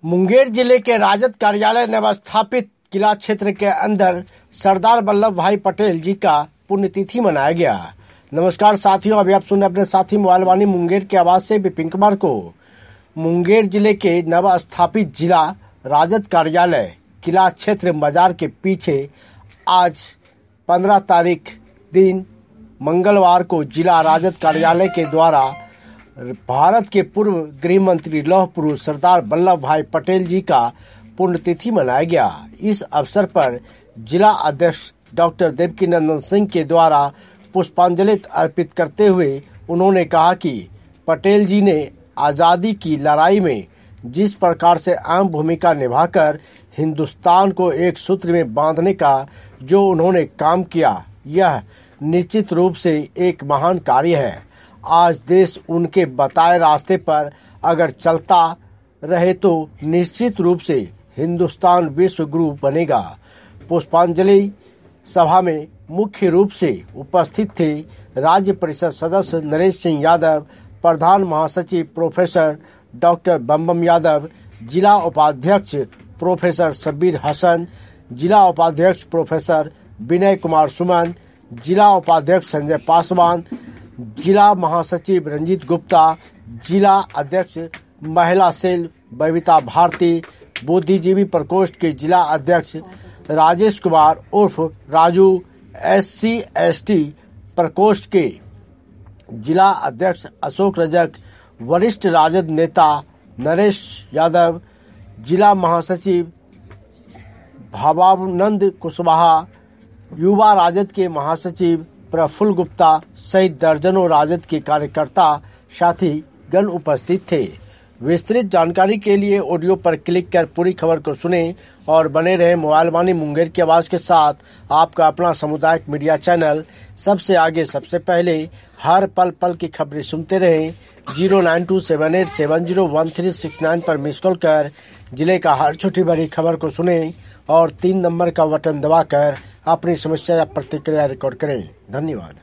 मुंगेर जिले के राजद कार्यालय नवस्थापित किला क्षेत्र के अंदर सरदार वल्लभ भाई पटेल जी का पुण्यतिथि मनाया गया। नमस्कार साथियों, अभी आप सुन रहे अपने साथी मोबाइल वाणी मुंगेर की आवाज से विपिन कुमार को। मुंगेर जिले के नवस्थापित जिला राजद कार्यालय किला क्षेत्र बाजार के पीछे आज 15 तारीख दिन मंगलवार को जिला राजद कार्यालय के द्वारा भारत के पूर्व गृह मंत्री लौह पुरुष सरदार वल्लभ भाई पटेल जी का पुण्यतिथि मनाया गया। इस अवसर पर जिला अध्यक्ष डॉक्टर देवकीनंदन सिंह के द्वारा पुष्पांजलि अर्पित करते हुए उन्होंने कहा कि पटेल जी ने आजादी की लड़ाई में जिस प्रकार से अहम भूमिका निभाकर हिंदुस्तान को एक सूत्र में बांधने का जो उन्होंने काम किया, यह निश्चित रूप से एक महान कार्य है। आज देश उनके बताए रास्ते पर अगर चलता रहे तो निश्चित रूप से हिंदुस्तान विश्व गुरु बनेगा। पुष्पांजलि सभा में मुख्य रूप से उपस्थित थे राज्य परिषद सदस्य नरेश सिंह यादव, प्रधान महासचिव प्रोफेसर डॉक्टर बम यादव, जिला उपाध्यक्ष प्रोफेसर शब्बीर हसन, जिला उपाध्यक्ष प्रोफेसर विनय कुमार सुमन, जिला उपाध्यक्ष संजय पासवान, जिला महासचिव रंजीत गुप्ता, जिला अध्यक्ष महिला सेल बबीता भारती, बुद्धिजीवी प्रकोष्ठ के जिला अध्यक्ष राजेश कुमार उर्फ राजू, SC/ST प्रकोष्ठ के जिला अध्यक्ष अशोक रजक, वरिष्ठ राजद नेता नरेश यादव, जिला महासचिव भावानंद कुशवाहा, युवा राजद के महासचिव प्रफुल्ल गुप्ता सहित दर्जनों राजद के कार्यकर्ता साथी गण उपस्थित थे। विस्तृत जानकारी के लिए ऑडियो पर क्लिक कर पूरी खबर को सुने और बने रहे मोबाइल वाणी मुंगेर की आवाज के साथ। आपका अपना सामुदायिक मीडिया चैनल सबसे आगे सबसे पहले हर पल पल की खबरें सुनते रहें। 09278701369 पर मिस कॉल कर जिले का हर छोटी बड़ी खबर को सुने और 3 नंबर का बटन दबाकर अपनी समस्या या प्रतिक्रिया रिकॉर्ड करें। धन्यवाद।